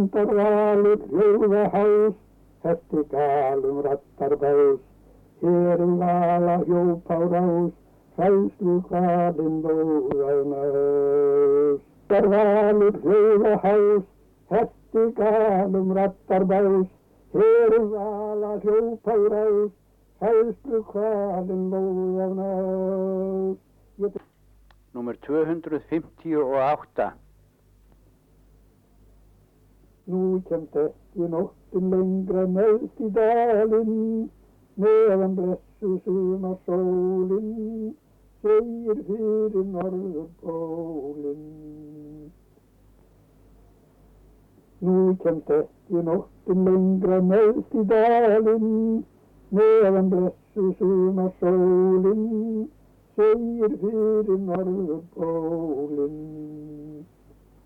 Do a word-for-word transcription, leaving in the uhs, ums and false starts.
Andar valur hljóða hás, hefti galum rattar bás, herum vala hjóp á rás, hræðslu hvalinn lóðan ás. Andar valur hljóða hás, hefti galum rattar bás, herum vala hjóp á rás, hræðslu hvalinn lóðan ás. Númer tvö hundruð fimmtíu og átta. Nú kemst ekki nóttin lengra neðst í dalinn, meðan blessu sumar sólin segir fyrir norðurpólinn. Nú kemst ekki nóttin lengra neðst í dalinn, meðan blessu sumar sólin segir fyrir norðurpólinn.